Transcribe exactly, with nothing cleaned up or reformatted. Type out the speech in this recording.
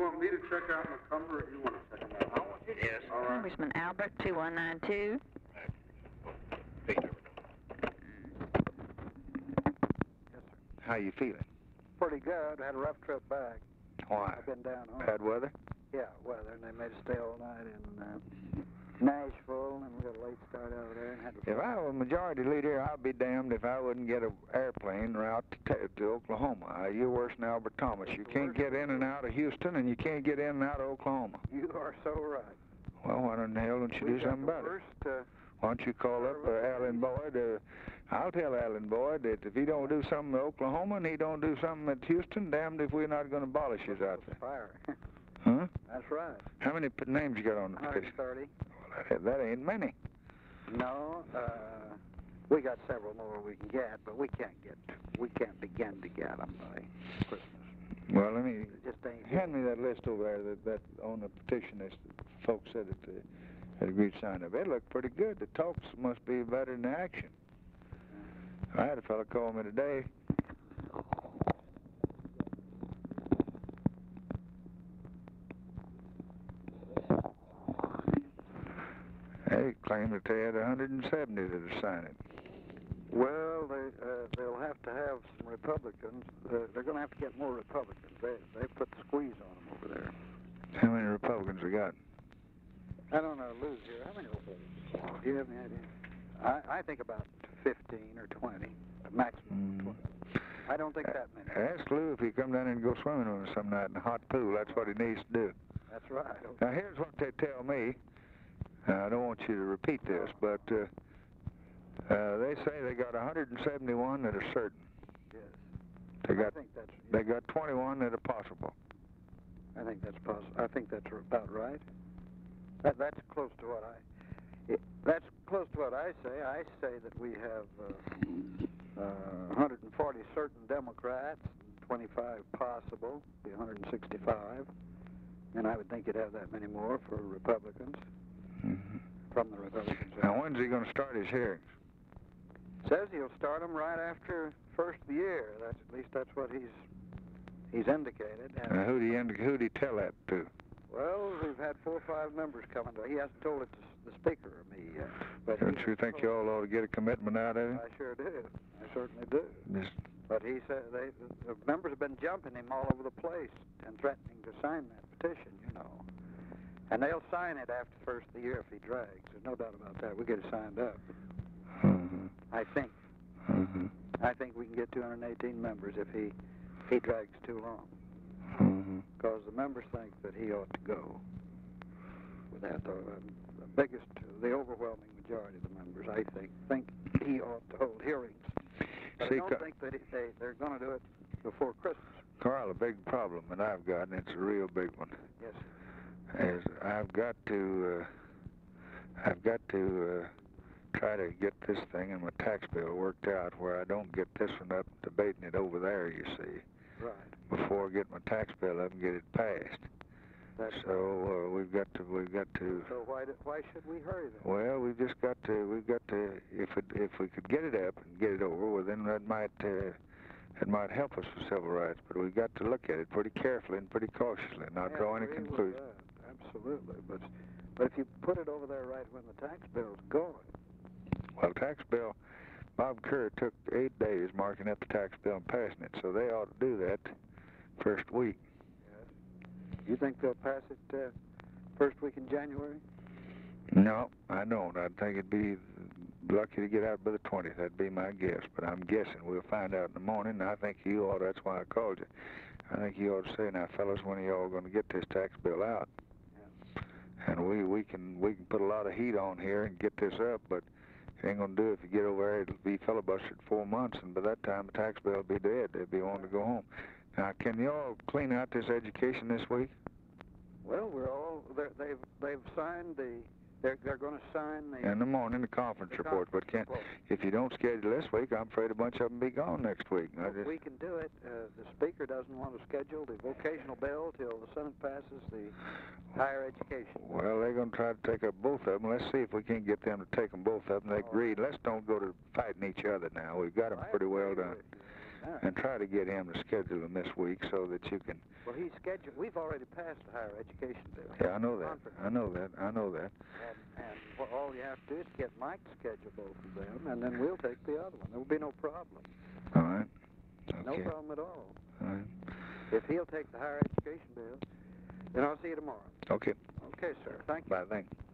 want me to check out McCumber, or you want to check him out? I want you to. Yes. All right. Congressman Albert, two one nine two. How you feeling? Pretty good. Had a rough trip back. Why? I've been down home. Bad weather? Yeah, weather. And they made us stay all night in uh, Nashville, and we got a late start over there. And had to If I were majority leader, I'd be damned if I wouldn't get an airplane route to, to Oklahoma. Uh, you're worse than Albert Thomas. You can't get in and out of Houston, and you can't get in and out of Oklahoma. You are so right. Well, why in the hell don't you we do something about worst, it? Uh, Why don't you call up uh, Alan Boyd? Uh, I'll tell Alan Boyd that if he don't do something in Oklahoma and he don't do something at Houston, damned if we're not going to abolish his out there. Fire. Huh? That's right. How many p names you got on the one petition? hundred thirty. Well, that, that ain't many. No, uh, we got several more we can get, but we can't get, we can't begin to get them by Christmas. Well, let me It just ain't. hand me that list over there that, that on the petition that the folks said that the that agreed to sign up. It looked pretty good. The talks must be better than the action. I had a fellow call me today. They claimed that they had one hundred seventy that would sign it. Well, they uh, they'll have to have some Republicans. Uh, they're going to have to get more Republicans. They they put the squeeze on them over there. How many Republicans we got? I don't know, Lou's here. How many Republicans? Do you have any idea? I I think about fifteen or twenty, a maximum of twenty. I don't think that many. Ask Lou if he come down and go swimming with us some night in the hot pool. That's what he needs to do. That's right. Now here's what they tell me. Uh, I don't want you to repeat this, but uh, uh, they say they got one hundred seventy-one that are certain. Yes. They got I think that's. they got twenty-one that are possible. I think that's possible. I think that's about right. That that's close to what I. It, that's close to what I say. I say that we have uh, uh, one hundred forty certain Democrats, twenty-five possible, be one hundred sixty-five, and I would think you'd have that many more for Republicans. Mm-hmm. From the Republicans. Now when's he going to start his hearings? Says he'll start them right after first of the year. That's at least that's what he's he's indicated. And Uh, who do you who do you tell that to? well, we've had four or five members coming. To, he hasn't told it to the speaker or me yet. But Don't he you think you all ought to get a commitment out of him? I sure do. I certainly do. Just, But he said they the members have been jumping him all over the place and threatening to sign that petition. You know. And they'll sign it after the first of the year if he drags. There's no doubt about that. We get it signed up. mm-hmm. I think. Mm-hmm. I think we can get two hundred eighteen members if he he drags too long. Mm-hmm. Because the members think that he ought to go. With that, the, uh, the biggest, the overwhelming majority of the members, I think, think he ought to hold hearings. But See, I don't Ca- think that he, they they're going to do it before Christmas. Carl, a big problem that I've got, and it's a real big one, Yes. is I've got to uh, I've got to uh, try to get this thing in my tax bill worked out where I don't get this one up debating it over there, you see, Right. before I get my tax bill up and get it passed. That's So uh, we've got to we've got to So why do, why should we hurry then? well we've just got to we've got to if it if we could get it up and get it over, well then that might uh, it might help us with civil rights. But we've got to look at it pretty carefully and pretty cautiously, and not I draw any agree with conclusions. that. Absolutely. But but if you put it over there right when the tax bill's going. Well, tax bill, Bob Kerr took eight days marking up the tax bill and passing it, so they ought to do that first week. You think they'll pass it uh, first week in January? No, I don't. I think it'd be lucky to get out by the twentieth. That'd be my guess, but I'm guessing. We'll find out in the morning, and I think you ought, that's why I called you. I think you ought to say, now, fellas, when are you all going to get this tax bill out? Yeah. And we, we can we can put a lot of heat on here and get this up, but it ain't going to do it. If you get over there, it'll be filibustered four months, and by that time, the tax bill will be dead. They'll be wanting to go home. Now, can you all clean out this education this week? Well, we're all they're- they've they've signed the they're they're going to sign the In the morning, the conference the report. But can conference if you don't schedule this week, I'm afraid a bunch of them be gone next week. I report. just, We can do it. Uh, the speaker doesn't want to schedule the vocational bill till the Senate passes the higher education. well, they're going to try to take up both of them. Let's see if we can't get them to take them both of them. They agreed. Let's don't go to fighting each other now. We've got them I pretty well agree done. with you. Yeah. and try to get him to schedule them this week so that you can. Well, he's scheduled. We've already passed the higher education bill. Yeah, I know that. Conference. I know that. I know that. And, and what all you have to do is get Mike to schedule both of them, and then we'll take the other one. There will be no problem. All right. No Okay. problem at all. All right. If he'll take the higher education bill, then I'll see you tomorrow. Okay. Okay, sir. Thank you. Bye. Thank you.